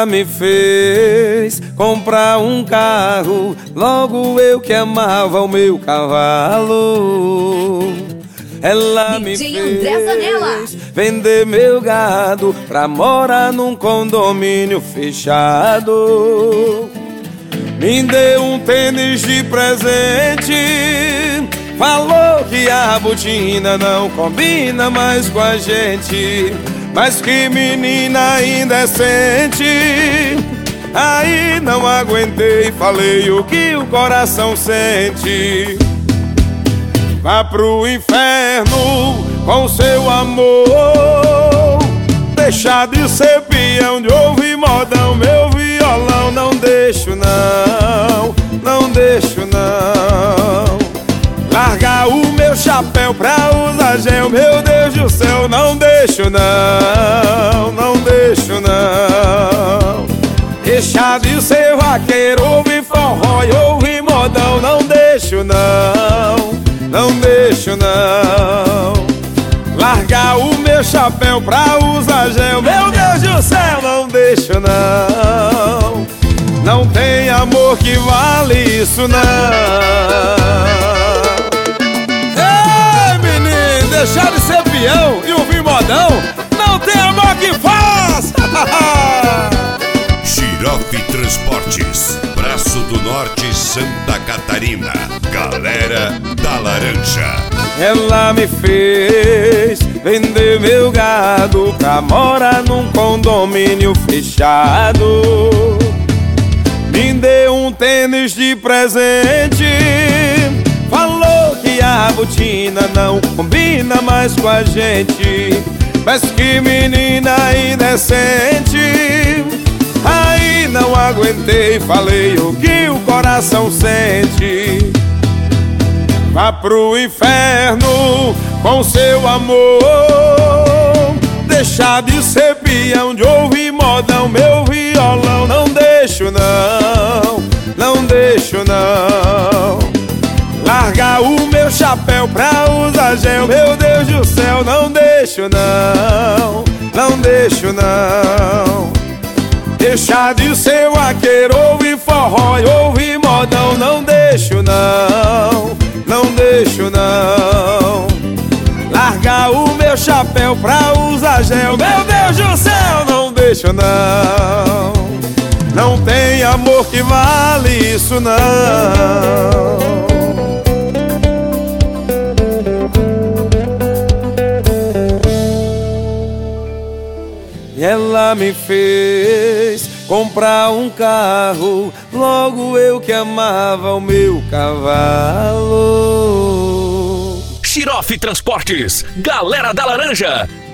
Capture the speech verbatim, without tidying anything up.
Ela me fez comprar um carro, logo eu que amava o meu cavalo. Ela me fez vender meu gado pra morar num condomínio fechado. Me deu um tênis de presente, falou que a botina não combina mais com a gente. Mas que menina indecente. Aí não aguentei, falei o que o coração sente. Vá pro inferno com seu amor, deixar de ser peão, de ouvir modão, meu violão. Não deixo não, não deixo não. Largar o meu chapéu pra usar gel, meu Deus do céu. Não deixo não, não deixo não. Deixar de ser vaqueiro, ouvir forró e ouvir modão. Não deixo não, não deixo não. Largar o meu chapéu pra usar gel, meu Deus do céu. Não deixo não. Não tem amor que vale isso não. Ei, menino, deixar de ser peão e ouvir modão, não tem amor que faz. Girofe Transportes, Braço do Norte, Santa Catarina. Galera da Laranja. Ela me fez vender meu gado pra morar num condomínio fechado. Me deu um tênis de presente, falou que a botina não combina mais com a gente. Mas que menina indecente. Aí não aguentei, falei o que o coração sente. Vá pro inferno com seu amor, deixar de ser peão, de ouvir modão, meu violão. Não deixo não, não deixo não. Largar o meu chapéu pra usar gel, meu Deus do céu. Não deixo não, não deixo não. Deixar de ser vaqueiro, ouvir forró e ouvir modão. Não deixo não, não deixo não. Largar o meu chapéu pra usar gel, meu Deus do céu. Não deixo não. Não tem amor que vale isso não. E ela me fez comprar um carro, logo eu que amava o meu cavalo. Girofe Transportes, Galera da Laranja.